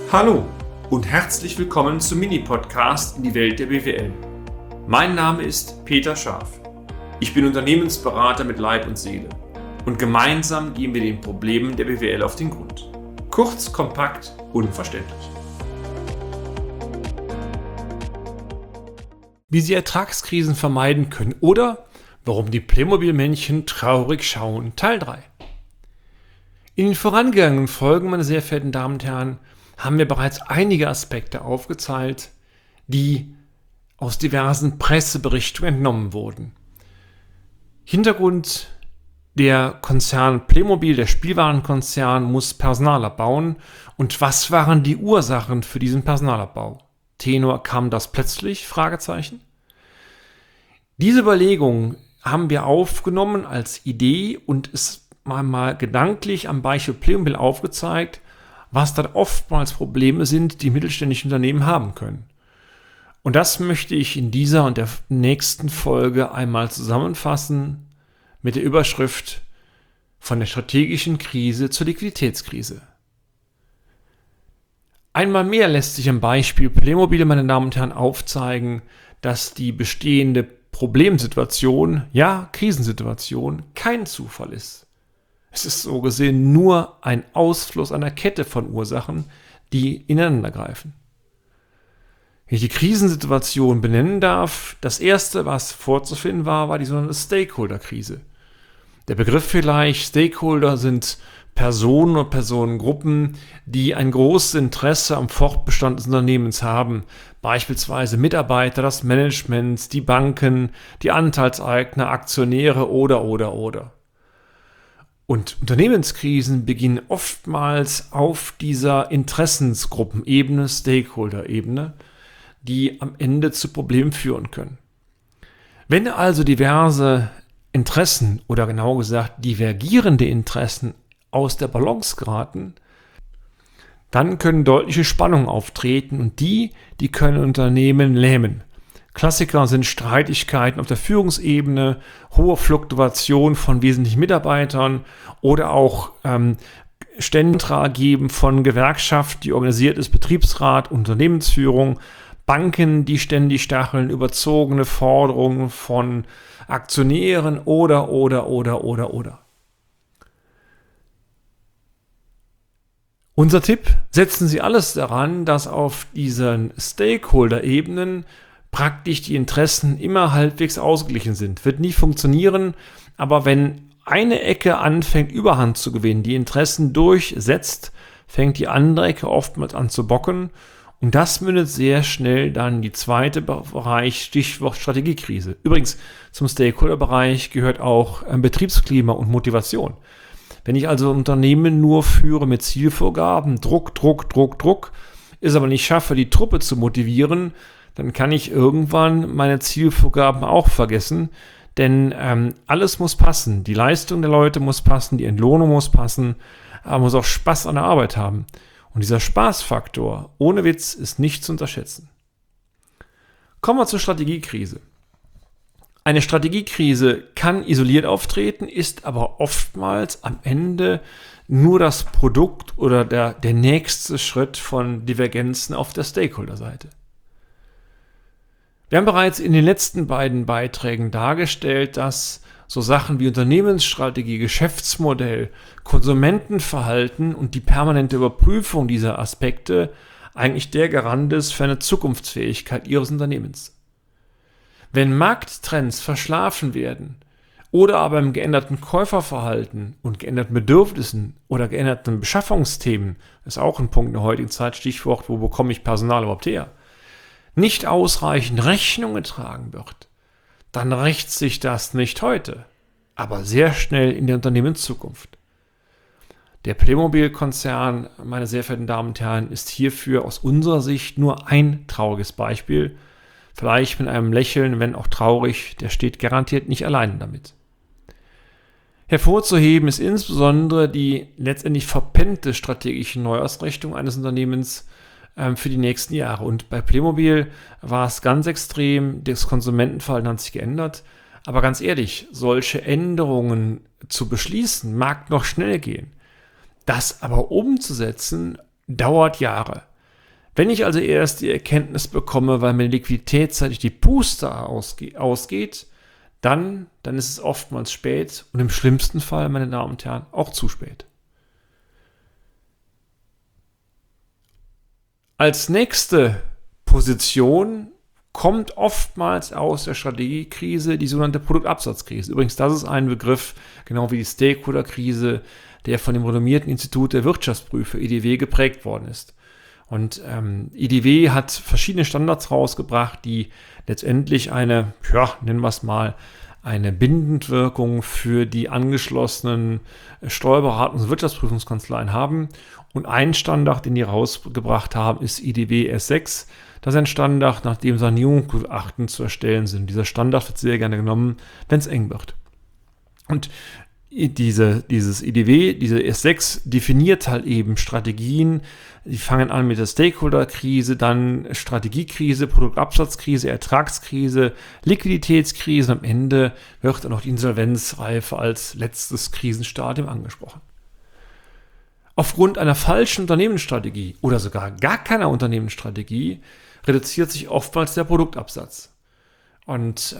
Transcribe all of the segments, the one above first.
Hallo und herzlich willkommen zum Mini-Podcast in die Welt der BWL. Mein Name ist Peter Scharf. Ich bin Unternehmensberater mit Leib und Seele und gemeinsam gehen wir den Problemen der BWL auf den Grund. Kurz, kompakt, unverständlich. Wie Sie Ertragskrisen vermeiden können oder warum die Playmobil-Männchen traurig schauen, Teil 3. In den vorangegangenen Folgen, meine sehr verehrten Damen und Herren, haben wir bereits einige Aspekte aufgezeigt, die aus diversen Presseberichtungen entnommen wurden. Hintergrund: der Konzern Playmobil, der Spielwarenkonzern, muss Personal abbauen. Und was waren die Ursachen für diesen Personalabbau? Tenor: kam das plötzlich? Fragezeichen. Diese Überlegung haben wir aufgenommen als Idee und es mal gedanklich am Beispiel Playmobil aufgezeigt, was dann oftmals Probleme sind, die mittelständische Unternehmen haben können. Und das möchte ich in dieser und der nächsten Folge einmal zusammenfassen mit der Überschrift von der strategischen Krise zur Liquiditätskrise. Einmal mehr lässt sich am Beispiel Playmobil, meine Damen und Herren, aufzeigen, dass die bestehende Problemsituation, ja Krisensituation, kein Zufall ist. Es ist so gesehen nur ein Ausfluss einer Kette von Ursachen, die ineinander greifen. Wenn ich die Krisensituation benennen darf, das erste, was vorzufinden war die sogenannte Stakeholder-Krise. Der Begriff vielleicht: Stakeholder sind Personen oder Personengruppen, die ein großes Interesse am Fortbestand des Unternehmens haben. Beispielsweise Mitarbeiter, das Management, die Banken, die Anteilseigner, Aktionäre oder. Und Unternehmenskrisen beginnen oftmals auf dieser Interessensgruppenebene, Stakeholder-Ebene, die am Ende zu Problemen führen können. Wenn also diverse Interessen oder genauer gesagt divergierende Interessen aus der Balance geraten, dann können deutliche Spannungen auftreten und die können Unternehmen lähmen. Klassiker sind Streitigkeiten auf der Führungsebene, hohe Fluktuation von wesentlichen Mitarbeitern oder auch Stände geben von Gewerkschaft, die organisiert ist, Betriebsrat, Unternehmensführung, Banken, die ständig stacheln, überzogene Forderungen von Aktionären oder. Unser Tipp: setzen Sie alles daran, dass auf diesen Stakeholder-Ebenen praktisch die Interessen immer halbwegs ausgeglichen sind. Wird nie funktionieren, aber wenn eine Ecke anfängt Überhand zu gewinnen, die Interessen durchsetzt, fängt die andere Ecke oftmals an zu bocken und das mündet sehr schnell dann in die zweite Bereich, Stichwort Strategiekrise. Übrigens, zum Stakeholder-Bereich gehört auch Betriebsklima und Motivation. Wenn ich also Unternehmen nur führe mit Zielvorgaben, Druck, es aber nicht schaffe, die Truppe zu motivieren, dann kann ich irgendwann meine Zielvorgaben auch vergessen, denn alles muss passen. Die Leistung der Leute muss passen, die Entlohnung muss passen, aber man muss auch Spaß an der Arbeit haben. Und dieser Spaßfaktor, ohne Witz, ist nicht zu unterschätzen. Kommen wir zur Strategiekrise. Eine Strategiekrise kann isoliert auftreten, ist aber oftmals am Ende nur das Produkt oder der nächste Schritt von Divergenzen auf der Stakeholder-Seite. Wir haben bereits in den letzten beiden Beiträgen dargestellt, dass so Sachen wie Unternehmensstrategie, Geschäftsmodell, Konsumentenverhalten und die permanente Überprüfung dieser Aspekte eigentlich der Garant ist für eine Zukunftsfähigkeit Ihres Unternehmens. Wenn Markttrends verschlafen werden oder aber im geänderten Käuferverhalten und geänderten Bedürfnissen oder geänderten Beschaffungsthemen, ist auch ein Punkt in der heutigen Zeit, Stichwort: wo bekomme ich Personal überhaupt her, nicht ausreichend Rechnung getragen wird, dann rächt sich das nicht heute, aber sehr schnell in der Unternehmenszukunft. Der Playmobil-Konzern, meine sehr verehrten Damen und Herren, ist hierfür aus unserer Sicht nur ein trauriges Beispiel. Vielleicht mit einem Lächeln, wenn auch traurig, der steht garantiert nicht allein damit. Hervorzuheben ist insbesondere die letztendlich verpennte strategische Neuausrichtung eines Unternehmens für die nächsten Jahre. Und bei Playmobil war es ganz extrem, das Konsumentenverhalten hat sich geändert. Aber ganz ehrlich, solche Änderungen zu beschließen, mag noch schnell gehen. Das aber umzusetzen, dauert Jahre. Wenn ich also erst die Erkenntnis bekomme, weil mir Liquidität zeitig die Puste ausgeht, dann ist es oftmals spät und im schlimmsten Fall, meine Damen und Herren, auch zu spät. Als nächste Position kommt oftmals aus der Strategiekrise die sogenannte Produktabsatzkrise. Übrigens, das ist ein Begriff, genau wie die Stakeholder-Krise, der von dem renommierten Institut der Wirtschaftsprüfer, IDW, geprägt worden ist. Und IDW hat verschiedene Standards rausgebracht, die letztendlich eine Bindendwirkung für die angeschlossenen Steuerberatungs- und Wirtschaftsprüfungskanzleien haben. Und ein Standard, den die rausgebracht haben, ist IDW S6. Das ist ein Standard, nach dem Sanierungsgutachten zu erstellen sind. Dieser Standard wird sehr gerne genommen, wenn es eng wird. Und dieses IDW, diese S6, definiert halt eben Strategien. Die fangen an mit der Stakeholder-Krise, dann Strategiekrise, Produktabsatzkrise, Ertragskrise, Liquiditätskrise und am Ende wird dann noch die Insolvenzreife als letztes Krisenstadium angesprochen. Aufgrund einer falschen Unternehmensstrategie oder sogar gar keiner Unternehmensstrategie reduziert sich oftmals der Produktabsatz. Und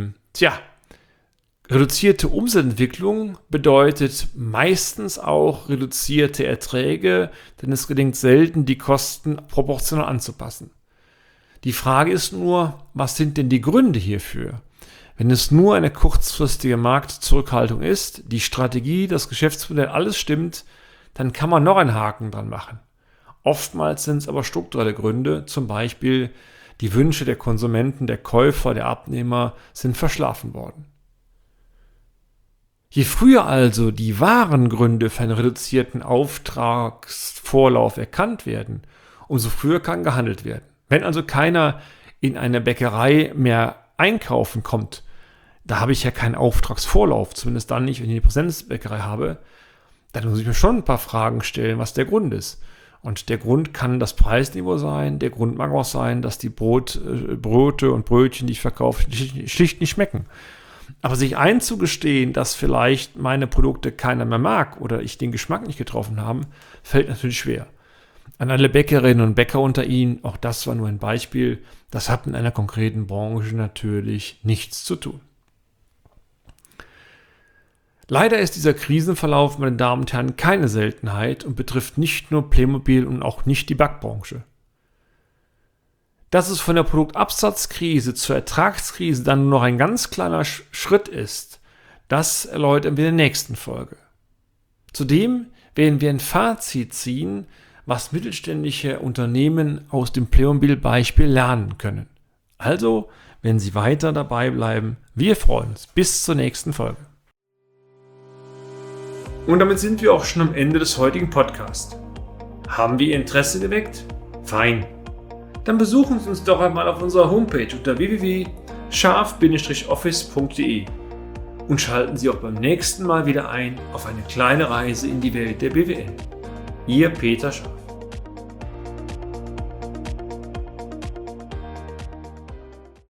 reduzierte Umsatzentwicklung bedeutet meistens auch reduzierte Erträge, denn es gelingt selten, die Kosten proportional anzupassen. Die Frage ist nur, was sind denn die Gründe hierfür? Wenn es nur eine kurzfristige Marktzurückhaltung ist, die Strategie, das Geschäftsmodell, alles stimmt, dann kann man noch einen Haken dran machen. Oftmals sind es aber strukturelle Gründe, zum Beispiel die Wünsche der Konsumenten, der Käufer, der Abnehmer sind verschlafen worden. Je früher also die wahren Gründe für einen reduzierten Auftragsvorlauf erkannt werden, umso früher kann gehandelt werden. Wenn also keiner in eine Bäckerei mehr einkaufen kommt, da habe ich ja keinen Auftragsvorlauf, zumindest dann nicht, wenn ich eine Präsenzbäckerei habe, dann muss ich mir schon ein paar Fragen stellen, was der Grund ist. Und der Grund kann das Preisniveau sein, der Grund mag auch sein, dass die Brote und Brötchen, die ich verkaufe, schlicht nicht schmecken. Aber sich einzugestehen, dass vielleicht meine Produkte keiner mehr mag oder ich den Geschmack nicht getroffen habe, fällt natürlich schwer. An alle Bäckerinnen und Bäcker unter Ihnen, auch das war nur ein Beispiel, das hat in einer konkreten Branche natürlich nichts zu tun. Leider ist dieser Krisenverlauf, meine Damen und Herren, keine Seltenheit und betrifft nicht nur Playmobil und auch nicht die Backbranche. Dass es von der Produktabsatzkrise zur Ertragskrise dann nur noch ein ganz kleiner Schritt ist, das erläutern wir in der nächsten Folge. Zudem werden wir ein Fazit ziehen, was mittelständische Unternehmen aus dem Playmobil-Beispiel lernen können. Also, wenn Sie weiter dabei bleiben, wir freuen uns. Bis zur nächsten Folge. Und damit sind wir auch schon am Ende des heutigen Podcasts. Haben wir Ihr Interesse geweckt? Fein. Dann besuchen Sie uns doch einmal auf unserer Homepage unter www.scharf-office.de und schalten Sie auch beim nächsten Mal wieder ein auf eine kleine Reise in die Welt der BWL. Ihr Peter Scharf.